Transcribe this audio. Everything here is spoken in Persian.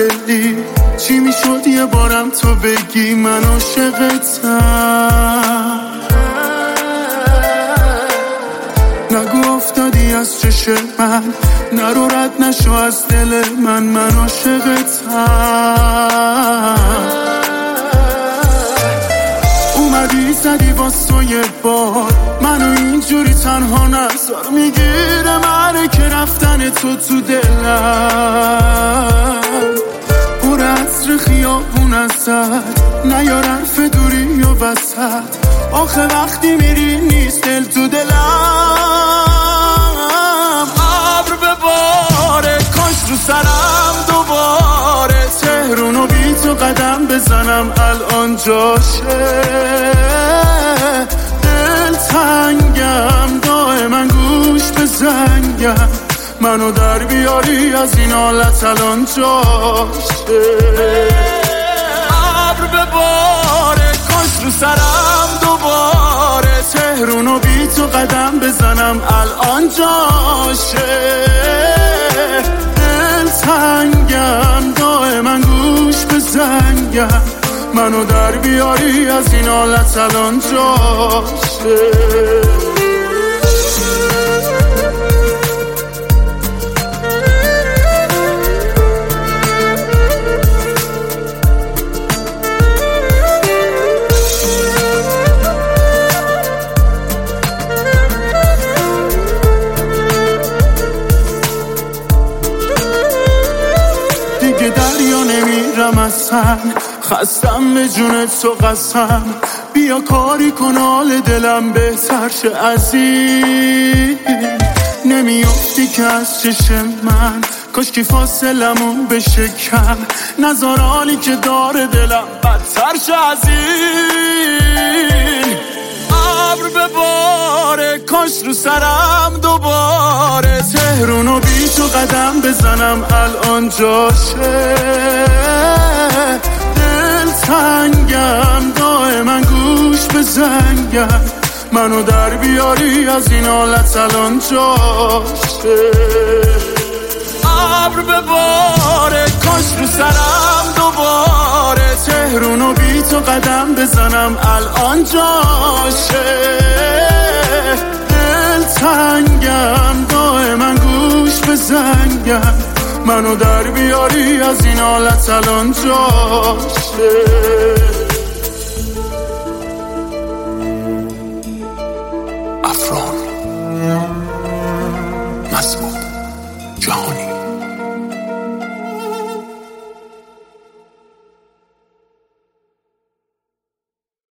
دلی چی میشد یه بارم تو بگی من عاشقتم. نگو افتادی از چشم من، نرو رد نشو از دل من عاشقتم. اومدی زدی باز تو یه بار منو اینجوری تنها نذار، میگیره من که رفتن تو دلم. پر عطر خیابون ازت نیار حرف دوری و وسط، آخه وقتی میری نیست دل تو دلم. ابر بباره کاش رو سرم دوباره تهرونو بی تو قدم بزنم الان جاشه. دل تنگم دائما گوش به زنگم، منو در بیاری از این حالت الان جاشه. ابر بباره کاش رو سرم دوباره تهرونو بی تو قدم بزنم الان جاشه. دل تنگم دائما گوش به زنگم، منو در بیاری از این حالت الان جاشه. دیگه دریا نمیرم اصلا، خستم به جون تو قسم. بیا کاری کن حال دلم بهتر شه از این. نمیافتی که از چشم من، کاش که فاصلمون بشه کم. نذار حالی که داره دلم بدتر شه از این. ابر بباره کاش رو سرم دوباره تهرونو بی تو قدم بزنم الان جاشه. دل تنگم دائما گوش به زنگم، منو در بیاری از این حالت الان جاشه. ابر بباره کاش رو سرم دوباره تهرونو بی تو قدم بزنم الان جاشه. دل تنگم دائما گوش به زنگم، منو در بیاری از این حالت الان جاشه. افران مسعود جهانی.